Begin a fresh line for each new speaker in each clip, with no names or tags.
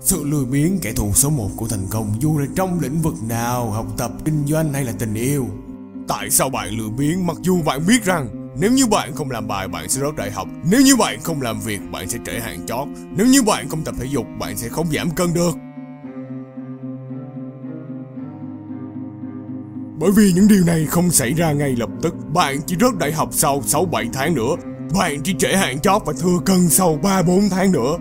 Sự lười biếng kẻ thù số 1 của thành công, dù là trong lĩnh vực nào, học tập, kinh doanh hay là tình yêu. Tại sao bạn lười biếng mặc dù bạn biết rằng nếu như bạn không làm bài bạn sẽ rớt đại học, nếu như bạn không làm việc bạn sẽ trễ hạn chót, nếu như bạn không tập thể dục bạn sẽ không giảm cân được? Bởi vì những điều này không xảy ra ngay lập tức. Bạn chỉ rớt đại học sau 6-7 tháng nữa. Bạn chỉ trễ hạn chót và thừa cân sau 3-4 tháng nữa.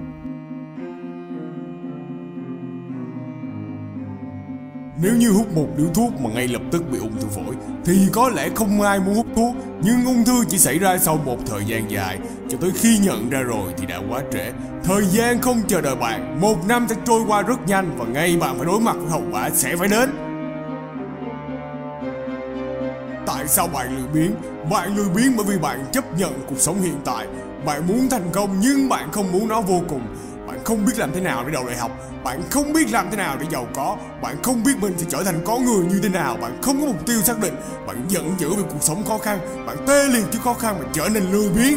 Nếu như hút một điếu thuốc mà ngay lập tức bị ung thư phổi thì có lẽ không ai muốn hút thuốc. Nhưng ung thư chỉ xảy ra sau một thời gian dài. Cho tới khi nhận ra rồi thì đã quá trễ. Thời gian không chờ đợi bạn. 1 năm sẽ trôi qua rất nhanh và ngay bạn phải đối mặt với hậu quả sẽ phải đến. Tại sao bạn lười biếng? Bạn lười biếng bởi vì bạn chấp nhận cuộc sống hiện tại. Bạn muốn thành công nhưng bạn không muốn nó vô cùng. Bạn không biết làm thế nào để đậu đại học. Bạn không biết làm thế nào để giàu có. Bạn không biết mình sẽ trở thành con người như thế nào. Bạn không có mục tiêu xác định. Bạn giận dữ về cuộc sống khó khăn. Bạn tê liệt trước khó khăn và trở nên lười biếng.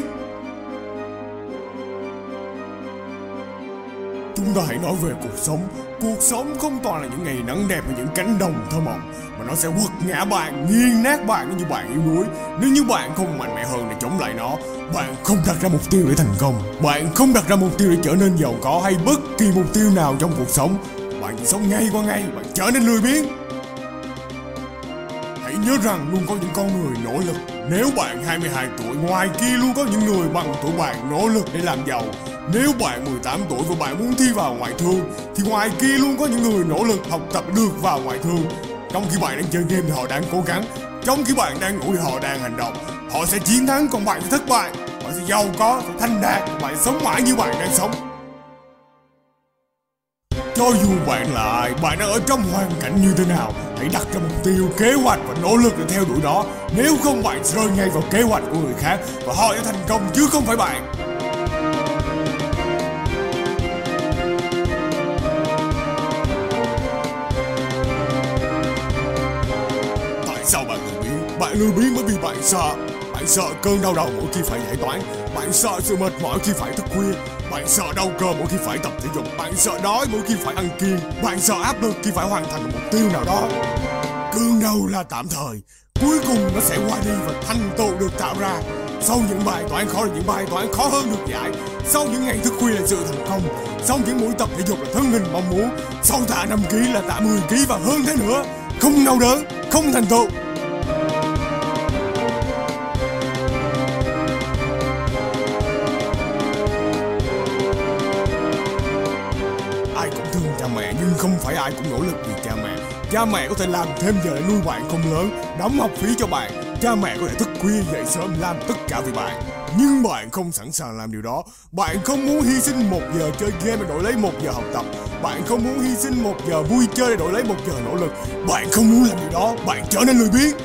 Chúng ta hãy nói về cuộc sống. Cuộc sống không toàn là những ngày nắng đẹp và những cánh đồng thơ mộng, mà nó sẽ quật ngã bạn, nghiền nát bạn nếu như bạn yếu đuối. Nếu như bạn không mạnh mẽ hơn để chống lại nó. Bạn không đặt ra mục tiêu để thành công. Bạn không đặt ra mục tiêu để trở nên giàu có hay bất kỳ mục tiêu nào trong cuộc sống. Bạn chỉ sống ngày qua ngày, bạn trở nên lười biếng. Hãy nhớ rằng luôn có những con người nỗ lực. Nếu bạn 22 tuổi, ngoài kia luôn có những người bằng tuổi bạn nỗ lực để làm giàu. Nếu bạn 18 tuổi và bạn muốn thi vào ngoại thương thì ngoài kia luôn có những người nỗ lực học tập được vào ngoại thương. Trong khi bạn đang chơi game thì họ đang cố gắng. Trong khi bạn đang ngủ thì họ đang hành động. Họ sẽ chiến thắng còn bạn sẽ thất bại. Họ sẽ giàu có, sẽ thành đạt. Bạn sống mãi như bạn đang sống. Cho dù bạn là ai, bạn đang ở trong hoàn cảnh như thế nào, hãy đặt ra mục tiêu, kế hoạch và nỗ lực để theo đuổi đó. Nếu không bạn sẽ rơi ngay vào kế hoạch của người khác và họ sẽ thành công chứ không phải bạn. Sao bạn lười biếng? Bạn lười biếng bởi vì bạn sợ. Bạn sợ cơn đau đầu mỗi khi phải giải toán. Bạn sợ sự mệt mỏi khi phải thức khuya. Bạn sợ đau cơ mỗi khi phải tập thể dục. Bạn sợ đói mỗi khi phải ăn kiêng. Bạn sợ áp lực khi phải hoàn thành một mục tiêu nào đó. Cơn đau là tạm thời, cuối cùng nó sẽ qua đi và thành tựu được tạo ra. Sau những bài toán khó là những bài toán khó hơn được giải. Sau những ngày thức khuya là sự thành công. Sau những buổi tập thể dục là thân hình mong muốn. Sau tạ 5 kg là tạ 10 kg và hơn thế nữa. Không đau đớn, không thành tựu. Ai cũng thương cha mẹ nhưng không phải ai cũng nỗ lực vì cha mẹ. Cha mẹ có thể làm thêm giờ để nuôi bạn không lớn, đóng học phí cho bạn. Cha mẹ có thể thức khuya dậy sớm làm tất cả vì bạn. Nhưng bạn không sẵn sàng làm điều đó. Bạn không muốn hy sinh 1 giờ chơi game để đổi lấy 1 giờ học tập. Bạn không muốn hy sinh 1 giờ vui chơi để đổi lấy 1 giờ nỗ lực. Bạn không muốn làm điều đó, bạn trở nên lười biếng.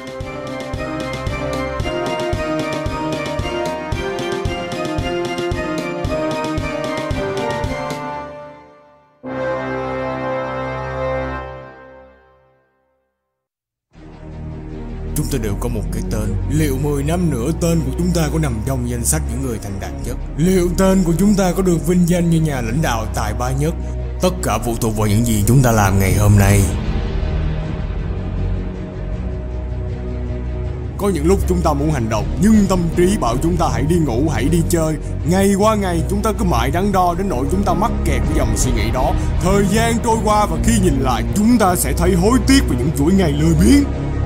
Chúng ta đều có một cái tên. Liệu 10 năm nữa tên của chúng ta có nằm trong danh sách những người thành đạt nhất? Liệu tên của chúng ta có được vinh danh như nhà lãnh đạo tài ba nhất? Tất cả phụ thuộc vào những gì chúng ta làm ngày hôm nay. Có những lúc chúng ta muốn hành động nhưng tâm trí bảo chúng ta hãy đi ngủ, hãy đi chơi. Ngày qua ngày chúng ta cứ mãi đắn đo đến nỗi chúng ta mắc kẹt với dòng suy nghĩ đó. Thời gian trôi qua và khi nhìn lại chúng ta sẽ thấy hối tiếc về những chuỗi ngày lười biếng.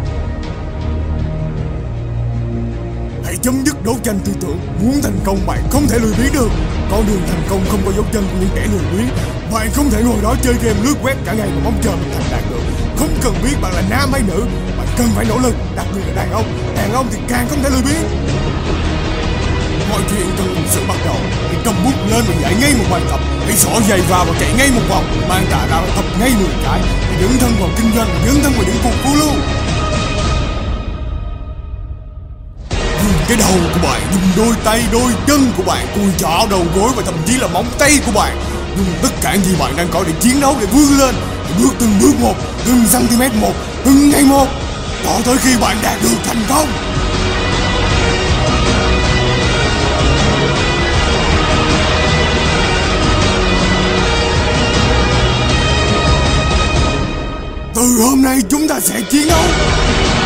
Hãy chấm dứt đấu tranh tư tưởng. Muốn thành công bạn không thể lười biếng được. Con đường thành công không có dấu chân của những kẻ lười biếng. Bạn không thể ngồi đó chơi game lướt web cả ngày mà mong chờ mình thành đạt được. Không cần biết bạn là nam hay nữ, bạn cần phải nỗ lực, đặc biệt là đàn ông. Đàn ông thì càng không thể lười biếng. Mọi chuyện cần một sự bắt đầu. Hãy cầm bút lên và giải ngay một bài tập. Hãy xỏ giày vào và chạy ngay một vòng. Mang tạ ra và tập ngay 10 cái. Hãy dấn thân vào kinh doanh, dấn thân vào những cuộc phiêu lưu. Cái đầu của bạn, dùng đôi tay, đôi chân của bạn, cùi chỏ, đầu gối và thậm chí là móng tay của bạn. Dùng tất cả những gì bạn đang có để chiến đấu, để vươn lên. Để bước từng bước một, từng cm một, từng ngày một, cho tới khi bạn đạt được thành công. hôm nay chúng ta sẽ chiến đấu.